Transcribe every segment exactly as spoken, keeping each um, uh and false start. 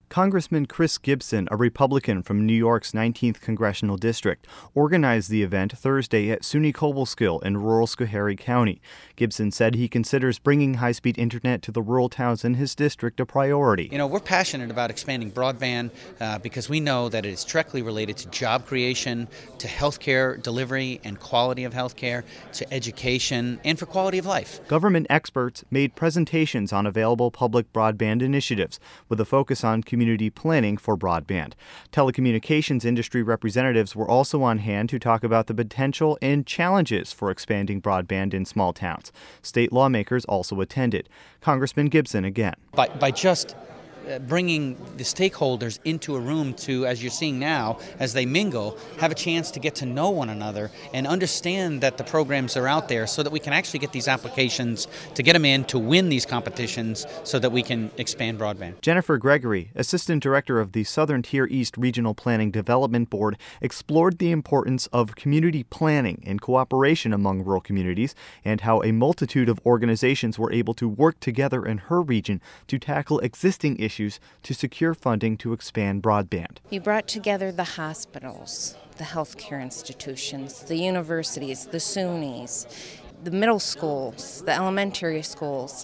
Congressman Chris Gibson, a Republican from New York's nineteenth Congressional District, organized the event Thursday at SUNY Cobleskill in rural Schoharie County. Gibson said he considers bringing high-speed internet to the rural towns in his district a priority. You know, we're passionate about expanding broadband uh, because we know that it is directly related to job creation, to healthcare delivery and quality of healthcare, to education, and for quality of life. Government experts made presentations on available public broadband initiatives with a focus on community community planning for broadband. Telecommunications industry representatives were also on hand to talk about the potential and challenges for expanding broadband in small towns. State lawmakers also attended. Congressman Gibson again. By, by just bringing the stakeholders into a room to, as you're seeing now, as they mingle, have a chance to get to know one another and understand that the programs are out there so that we can actually get these applications, to get them in, to win these competitions so that we can expand broadband. Jennifer Gregory, Assistant Director of the Southern Tier East Regional Planning Development Board, explored the importance of community planning and cooperation among rural communities and how a multitude of organizations were able to work together in her region to tackle existing issues to secure funding to expand broadband. You brought together the hospitals, the healthcare institutions, the universities, the SUNYs, the middle schools, the elementary schools,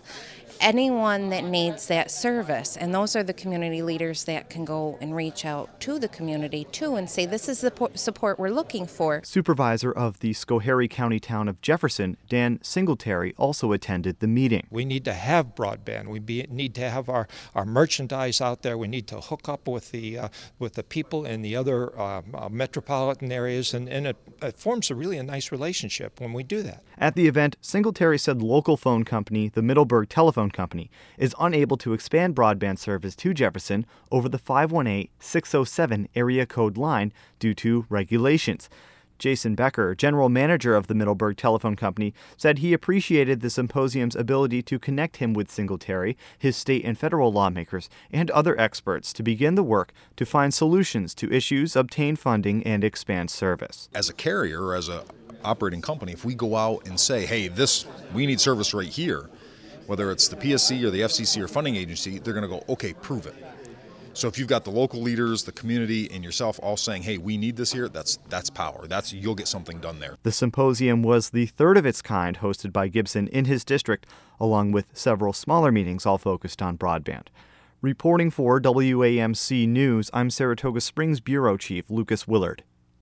anyone that needs that service. And those are the community leaders that can go and reach out to the community too and say, this is the support we're looking for. Supervisor of the Schoharie County town of Jefferson, Dan Singletary, also attended the meeting. We need to have broadband. We be, need to have our, our merchandise out there. We need to hook up with the uh, with the people in the other uh, uh, metropolitan areas, and, and it, it forms a really a nice relationship when we do that. At the event, Singletary said local phone company, the Middleburg Telephone Company, is unable to expand broadband service to Jefferson over the five one eight, six oh seven area code line due to regulations. Jason Becker, general manager of the Middleburg Telephone Company, said he appreciated the symposium's ability to connect him with Singletary, his state and federal lawmakers, and other experts to begin the work to find solutions to issues, obtain funding, and expand service. As a carrier or as a operating company, if we go out and say, hey, this we need service right here, whether it's the P S C or the F C C or funding agency, they're going to go, okay, prove it. So if you've got the local leaders, the community, and yourself all saying, hey, we need this here, that's that's power. That's you'll get something done there. The symposium was the third of its kind hosted by Gibson in his district, along with several smaller meetings all focused on broadband. Reporting for W A M C News, I'm Saratoga Springs Bureau Chief Lucas Willard.